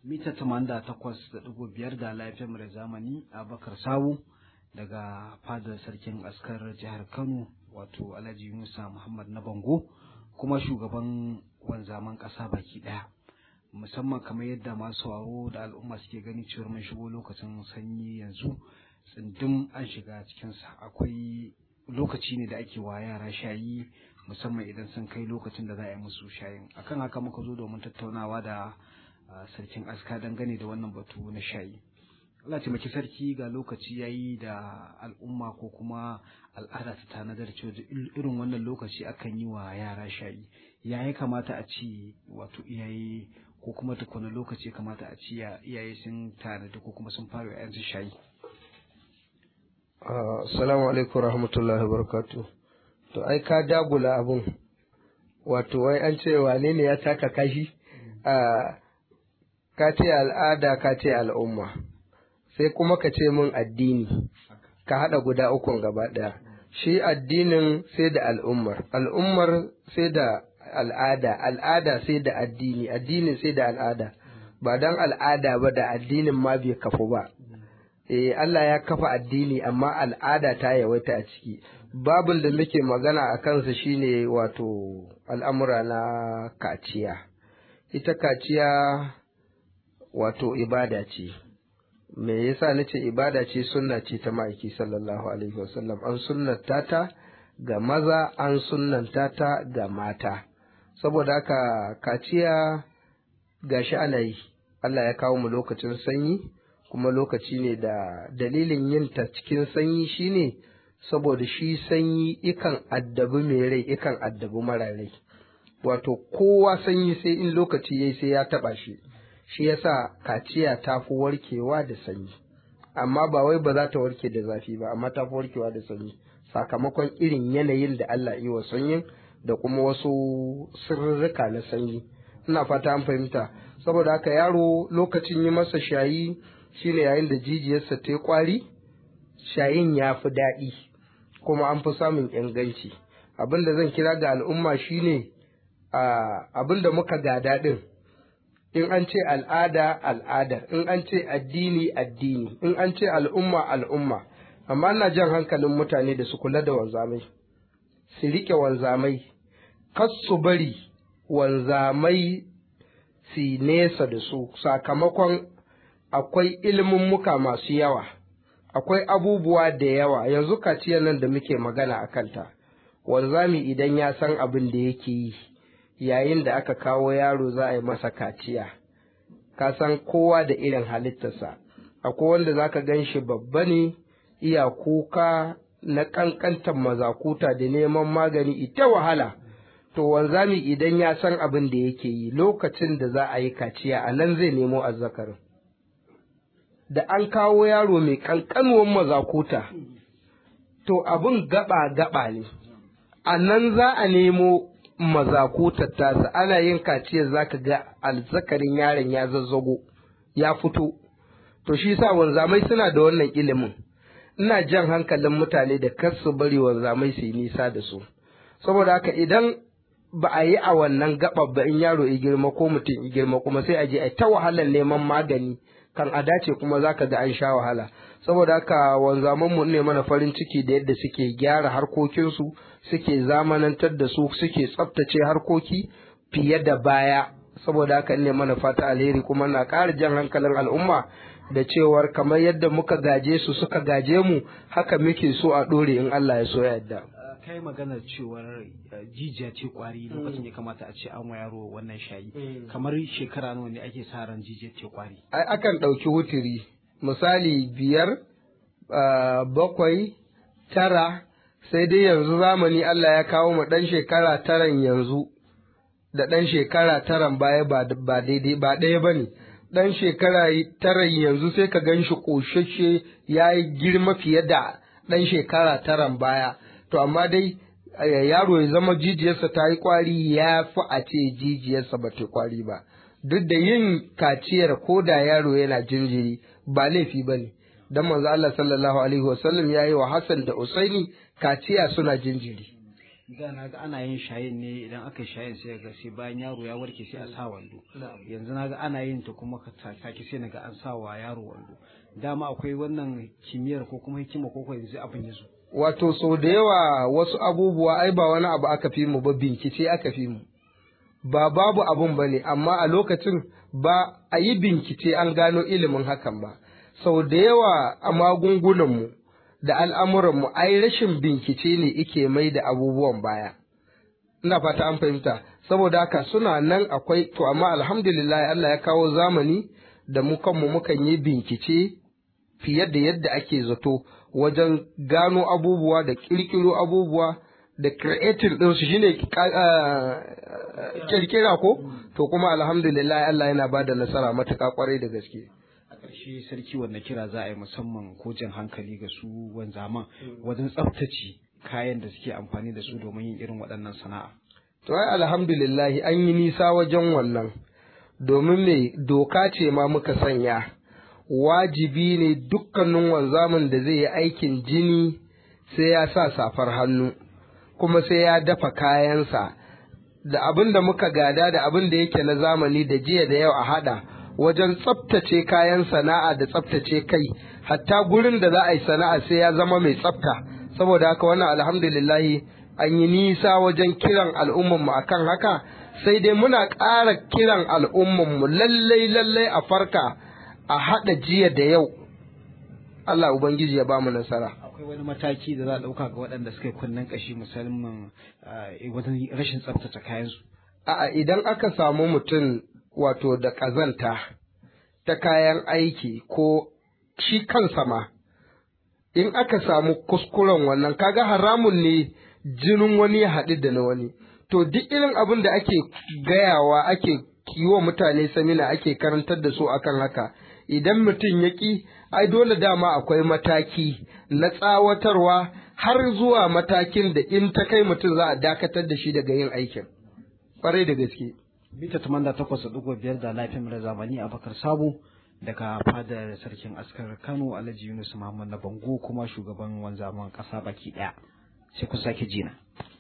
mita 88.5 da lafiyar mu da zamani Abubakar Sawu daga fadar sarkin askar jihar Kano wato Alhaji Musa Muhammad na Bango kuma shugaban wanzaman ƙasa baki ɗaya. Musamman kamar yadda masu sauraro da al'umma suke gani cewa mun shigo lokacin sanyi yanzu tsindin an shiga cikinsa. Akwai lokaci ne da ake wa yara shayi musamman idan sun kai lokacin da za a yi musu shayin. Akan haka muka zo domin tattaunawa da sarkin aska dangane da wannan batu na shayi. Allah taimaki sarki, ga lokaci yayi da al'umma ko kuma al'ada ta tanadar cewa irin wannan lokaci akan yi wa yara shayi. Ya kamata a ci wato iyaye ko kuma tukuna lokaci kamata a ci iyaye sun tanadi ko kuma sun fara yanzu shayi. Assalamu alaikum rahmatullahi wabarakatuh. To ai ka dagula abun, wato wai an ce wane ne ya taka kashi? Ka ce al'ada, ka ce al'umma, sai kuma ka ce min addini, ka haɗa guda ukun gaba ɗaya. Shi addinin sai da al'ummar, al'ummar sai da al'ada, al'ada sai da addini, addinin sai da al'ada. Ba don al'ada ba da addinin ma bai kafu ba. Allah ya kafa addini amma al'ada ta yawaita a ciki. Babul da muke magana a kansa shine wato al'amura na kaciya. Ita kaciya wato ibada ce. Me yasa nace ibada ce? Sunna ce ta ma'aiki sallallahu alaihi wasallam. An sunnanta ta ga maza, an sunnanta ta ga mata. Saboda haka kaciya gashi ana yi. Allah ya kawo mu lokacin sanyi, kuma lokaci ne da dalilin yin ta cikin sanyi shine saboda shi sanyi ikan addabi mai rai, ikan addabi mara rai. Wato kowa sanyi sai in lokaci yayi sai ya taba shi. Shi yasa kaciya ta fi warkewa da sanyi, amma ba wai ba za ta warke da zafi ba, amma ta fi warkewa da sanyi sakamakon irin yanayin da Allah yi wa sanyin da kuma wasu sirrika na sanyi. Ina fata an fahimta. Saboda haka yaro lokacin yi masa shayi shine yayin da jijiyarsa ta yi kwari, shayin ya fi daɗi kuma an fi samun inganci. Abin da zan kira ga al'umma shine abin da muka gada ɗin. In an ce al'ada, al'ada, in an ce addini, addini, in an ce al'umma, al'umma. Amma ina jan hankalin mutane da su kula da wanzamai, su riƙe wanzamai, kas su bari wanzamai su nesa da su, sakamakon akwai muka masu yawa, akwai abubuwa da yawa. Yanzu kaciyar nan da muke magana a kanta, wanzami idan ya san abin da yake yi, yayin da aka kawo yaro za a yi masa kaciya, ka san kowa da irin halittarsa. Akwai wanda za ka gan shi babba ne, iya kuka na ƙanƙantar mazakuta da neman magani ita wahala. To wanzami idan ya san abin da yake yi, lokacin da za a yi kaciya a nan zai nemo azzakarin. Da an kawo yaro mai ƙanƙanuwan mazakuta, to abin gaba-gaba ne, a nan za a nemo mazakutar tasa. Ana yin kaciyar za ka ga azzakarin yaron ya zazzago, ya fito. To shi sa wanzamai suna da wannan ilimin. Ina jan hankalin mutane da kar su bari wanzamai su yi nisa da su. Saboda haka idan ba a yi a wannan gaɓar ba, in yaro ya girma ko mutum ya girma kuma sai a je a ta wahalar neman magani, kan a dace kuma za ka ga an sha wahala. Saboda haka wanzamanmu ne mana farin ciki da yadda suke gyara harkokinsu, suke zamanantar da su, suke tsaftace harkoki fiye da baya. Saboda haka ne mana fata alheri, kuma na ƙara jan hankalin al'umma da cewar kamar yadda muka gaje su suka gaje mu, haka muke so a ɗore in Allah ya so ya yarda. Kai maganar cewar jijiya ce kwari lokacin ya kamata a ce an wa yaro wannan shayi, kamar shekara nawa ne ake sa ran jijiya ce kwari? Ai akan ɗauki wutiri, misali 5, 7, 9, sai dai yanzu zamani Allah ya kawo mu ɗan shekara 9 yanzu da ɗan shekara 9 baya ba daidai, ba ɗaya ba ne. Ɗan shekara 9 yanzu sai ka gan shi ƙoshashe ya yi girma fiye da ɗan shekara 9 baya. To amma dai yaro ya zama jijiyarsa ta yi kwari ya fi a ce jijiyarsa ba ta kwari ba. Duk da yin kaciyar ko da yaro yana jinjiri ba laifi ba ne. Dan manzo Allah sallallahu alaihi wasallam ya yi wa Hassan da Usaini kaciya suna jinjiri. da na ga ana yin shayin ne, idan aka yi shayin sai ga sai bayan yaro ya warke sai a sa wando. Yanzu na ga ana yin ta kuma ka take sai na ga an sa wa yaro wando. Dama akwai wannan kimiyyar ko kuma hikima ko yanzu abin yazo. Wato sau da yawa wasu abubuwa ai ba wani abu aka fi mu ba, bincike aka fi mu. Ba babu abun ba ne, amma a lokacin ba a yi bincike an gano ilimin hakan ba. Sau da yawa a magungunanmu da al'amuranmu ai rashin bincike ne ike mai da abubuwan baya. Ina fata an fahimta, saboda haka suna nan akwai, to amma alhamdulillah Allah ya kawo zamani da mu kanmu mukan yi bincike fiye da yadda ake zato wajen gano abubuwa da ƙirƙiro abubuwa da creating ɗinsu shine kirkira ko, to kuma alhamdulillah Allah yana ba da nasara matuƙa ƙwarai da gaske. A ƙarshe sarki wanda kira za a yi musamman ko jan hankali ga su wanzaman wajen tsaftace kayan da suke amfani da su domin yin irin waɗannan sana'a. To ai alhamdulillah an yi nisa wajen wannan, domin me doka ce ma muka sanya, wajibi ne dukkanin wanzamin da zai yi aikin jini sai ya sa safar hannu, kuma sai ya dafa kayansa, da abin da muka gada da abin da yake na zamani da jiya da yau a haɗa wajen tsaftace kayan sana'a da tsaftace kai, hatta gurin da za a yi sana'a sai ya zama mai tsafta. Saboda haka wannan alhamdulillahi an yi nisa wajen kiran al'ummanmu akan haka, sai dai muna ƙara kiran al'ummanmu lallai a farka a haɗa jiya da yau. Allah Ubangiji ya ba mu nasara. Akwai wani mataki da za a ɗauka ga waɗanda suka yi kunnen ƙashi musamman wajen rashin tsaftace kayansu? A'a, idan aka samu mutum wato da ƙazanta ta kayan aiki ko shi kansa ma, in aka samu kuskuren wannan kaga haramun ne jinin wani ya haɗu da na wani. To duk irin abin da ake gayawa ake yi wa mutane samina ake karantar da su akan haka, idan mutum ya ƙi, ai dole dama akwai mataki na tsawatarwa har zuwa matakin da in ta kai mutum za a dakatar da shi daga yin aikin. Ƙwarai da gaske. Mita 88.5 da lafiyar zamani Abubakar Sabo daga fadar sarkin askar Kano Alhaji Yunus Muhammad na Bango kuma shugaban wanzaman ƙasa baki ɗaya. Sai ku sake jina.